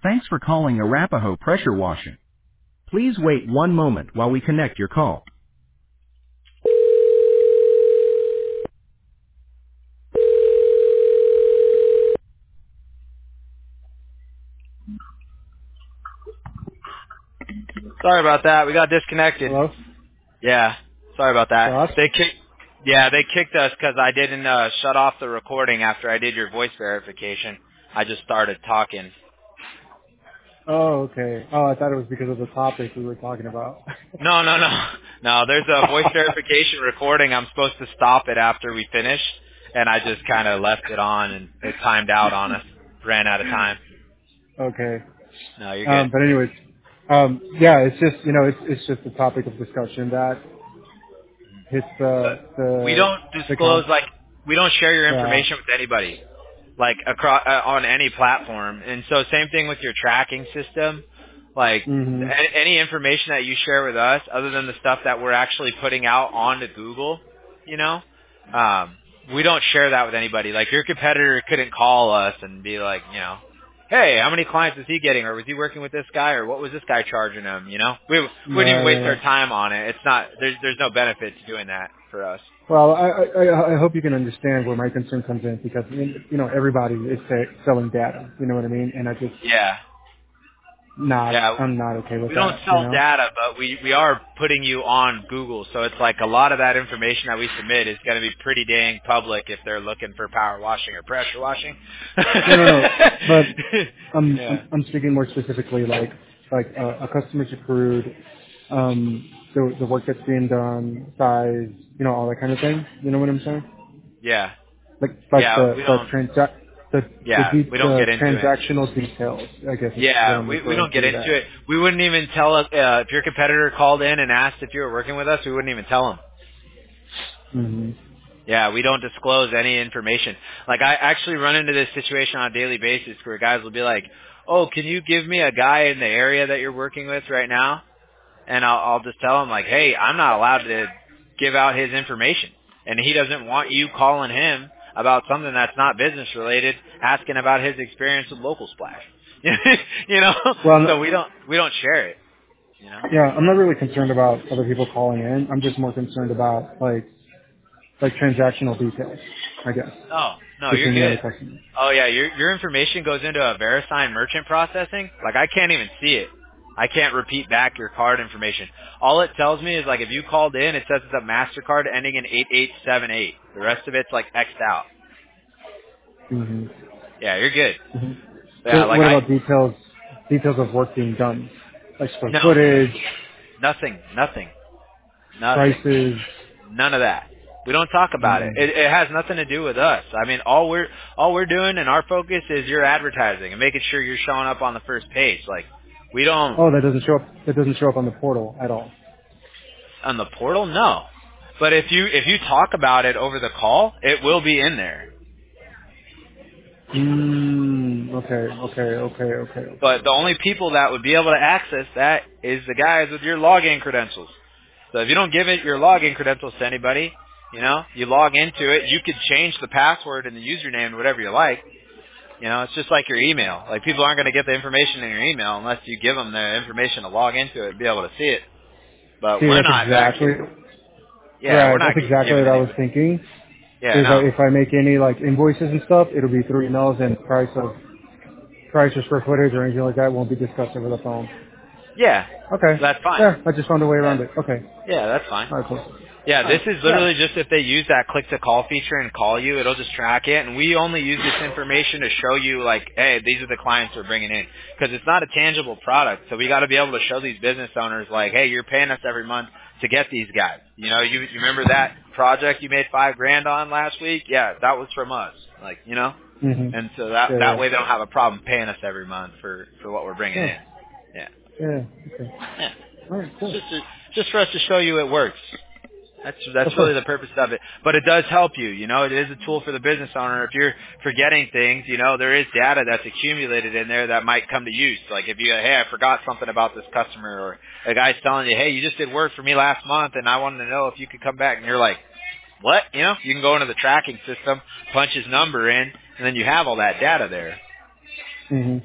Thanks for calling Arapahoe Pressure Washing. Please wait one moment while we connect your call. Sorry about that. We got disconnected. Hello? Yeah. Sorry about that. Josh? They kicked us because I didn't shut off the recording after I did your voice verification. I just started talking. Oh, okay. Oh, I thought it was because of the topic we were talking about. No, no, no. No, there's a voice verification recording. I'm supposed to stop it after we finish, and I just kind of left it on, and it timed out on us. Ran out of time. Okay. No, you're good. But anyways, yeah, it's just, it's just a topic of discussion that hits We don't the disclose, we don't share your yeah. information with anybody. Like across on any platform. And so same thing with your tracking system. Like Mhm. any information that you share with us, other than the stuff that we're actually putting out onto Google, you know, we don't share that with anybody. Like your competitor couldn't call us and be like, hey, how many clients is he getting, or was he working with this guy, or what was this guy charging him? You know, we wouldn't even waste our Right. time on it. It's not there's no benefit to doing that for us. Well, I hope you can understand where my concern comes in because, everybody is selling data. You know what I mean? And Yeah. Yeah, I'm not okay with we don't that, sell data, but we are putting you on Google. So it's like a lot of that information that we submit is going to be pretty dang public if they're looking for power washing or pressure washing. No. But I'm Yeah. I'm I'm speaking more specifically like a customer's accrued, the work that's being done, size, all that kind of thing. You know what I'm saying? Yeah. Like Yeah, we don't we don't the get into it. transactional details. I guess is what Yeah, I'm we referring don't get to. into That. it. We wouldn't even tell if your competitor called in and asked if you were working with us, we wouldn't even tell them. Mhm. Yeah, we don't disclose any information. Like I actually run into this situation on a daily basis where guys will be like, "Oh, can you give me a guy in the area that you're working with right now?" And I'll just tell him like, "Hey, I'm not allowed to give out his information." And he doesn't want you calling him about something that's not business related, asking about his experience with Local Splash. you know? Well, So we don't share it, you know? yeah, I'm not really concerned about other people calling in. I'm just more concerned about like transactional details, I guess, No, you're between me and good. the customer. Oh yeah, your information goes into a VeriSign merchant processing. Like I can't even see it. I can't repeat back your card information. All it tells me is like if you called in, it says it's a MasterCard ending in 8878. The rest of it's like X'd out. Mhm. Yeah, you're good. Mhm. Yeah, like What about details of work being done, like square no, footage, nothing. prices? None of that. We don't talk about it. Mm. It has nothing to do with us. I mean, all we're doing and our focus is your advertising and making sure you're showing up on the first page. Like we don't Oh, that doesn't show up. That doesn't show up on the portal at all. on the portal, no. But if you talk about it over the call, it will be in there. Okay. But the only people that would be able to access that is the guys with your login credentials. So if you don't give it your login credentials to anybody, you log into it, you could change the password and the username to whatever you like. It's just like your email. Like people aren't going to get the information in your email unless you give them the information to log into it and be able to see it. But See, we're that's not exactly actually, yeah, we're right. not That's exactly giving what I was anybody. thinking. Yeah, Is that no. if I make any like invoices and stuff, it'll be through emails and price or square footage or anything like that won't be discussed over the phone. Yeah, Okay. that's fine. Yeah, I just found a way Yeah, around it. Okay. yeah, that's fine. All right, cool. Yeah, All this right. is Yeah. literally just if they use that click to call feature and call you, it'll just track it. And we only use this information to show you like, hey, these are the clients we're bringing in. Because it's not a tangible product. So we got to be able to show these business owners like, hey, you're paying us every month to get these guys. You remember that project you made $5,000 on last week? Yeah, that was from us. Like, Mhm. and so that Yeah. way they don't have a problem paying us every month for what we're bringing Yeah. in. Yeah. Yeah. Okay. Yeah. All right. Cool. Just for us to show you it works. That's Of really course. the purpose of it. But it does help you. It is a tool for the business owner. If you're forgetting things, there is data that's accumulated in there that might come to use. Like if hey, I forgot something about this customer, or a guy's telling you, hey, you just did work for me last month, and I wanted to know if you could come back, and you're like, what? You can go into the tracking system, punch his number in, and then you have all that data there. Mhm.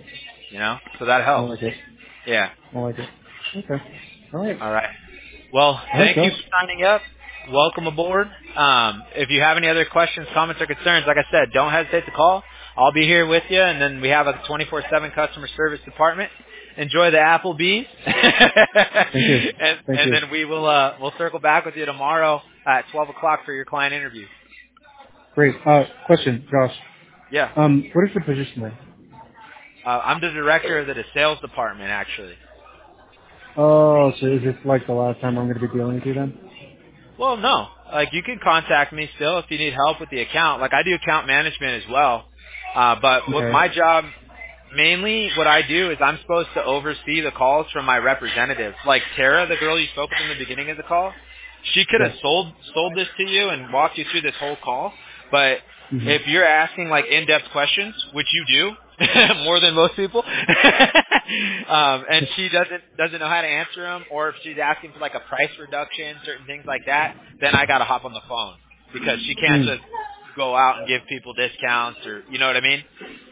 you know? So that I helps. like it. Yeah. I like it. Okay. All right. All right. Well, All right, thank you Josh. for signing up. Welcome aboard. If you have any other questions, comments, or concerns, like I said, don't hesitate to call. I'll be here with you, and then we have a 24/7 customer service department. Enjoy the Applebee's, Thank you. Thank and you. then we'll circle back with you tomorrow at 12 o'clock for your client interview. Great. Question, Josh. Yeah, What is your position there? I'm the director of the sales department, actually. Oh, so is this like the last time I'm going to be dealing with you then? Well, no. Like, you can contact me still if you need help with the account. Like, I do account management as well. But what Okay. my job, mainly what I do is I'm supposed to oversee the calls from my representatives. Like Tara, the girl you spoke with in the beginning of the call, she could have Yes. sold this to you and walked you through this whole call. But Mm-hmm. if you're asking like in-depth questions, which you do more than most people, and she doesn't know how to answer them, or if she's asking for like a price reduction, certain things like that, then I gotta hop on the phone because she can't Mm. just go out and give people discounts or you know what I mean.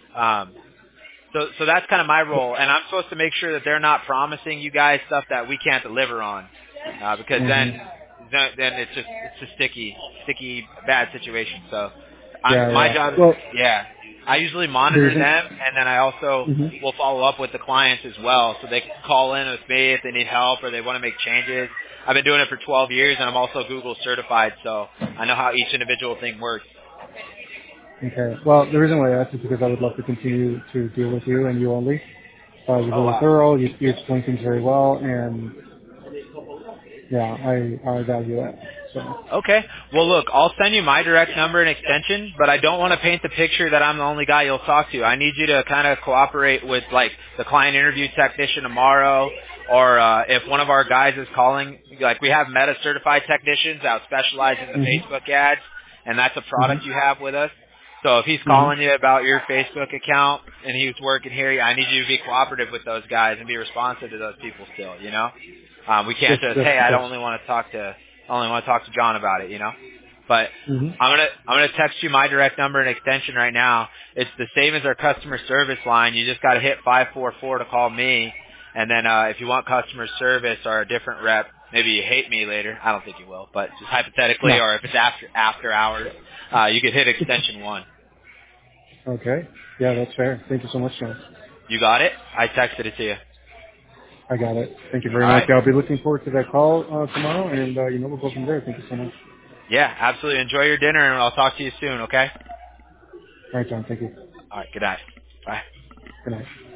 So that's kind of my role, and I'm supposed to make sure that they're not promising you guys stuff that we can't deliver on, because Mm-hmm. then it's a sticky bad situation. So Yeah, my yeah. job is Well, I usually the monitor reason. them, and then I also Mm-hmm. will follow up with the clients as well, so they can call in with me if they need help or they want to make changes. I've been doing it for 12 years, and I'm also Google certified, so I know how each individual thing works. Okay. Well, the reason why I asked is because I would love to continue to deal with you and you only. You're Oh very wow. thorough. You explain things very well, and yeah, I value that. So. Okay. Well, look, I'll send you my direct number and extension, but I don't want to paint the picture that I'm the only guy you'll talk to. I need you to kind of cooperate with, like, the client interview technician tomorrow, or if one of our guys is calling, like, we have Meta certified technicians that specialize in the Mm-hmm. Facebook ads, and that's a product you Mm-hmm. have with us. So if he's calling Mm-hmm. you about your Facebook account and he was working here, I need you to be cooperative with those guys and be responsive to those people still, you know? We Yes, can't just, yes, hey, of I course. only want to talk to John about it, you know? But Mm-hmm. I'm gonna text you my direct number and extension right now. It's the same as our customer service line. You just gotta hit 544 to call me. And then if you want customer service or a different rep, maybe you hate me later. I don't think you will, but just hypothetically, No. or if it's after hours, you could hit extension 1. Okay. Yeah, that's fair. Thank you so much, John. You got it? I texted it to you. I got it. Thank you All very much. right. Yeah, I'll be looking forward to that call tomorrow, and we'll go from there. Thank you so much. Yeah, absolutely. Enjoy your dinner, and I'll talk to you soon. Okay? All right, John. Thank you. All right. Good night. Bye. Good night.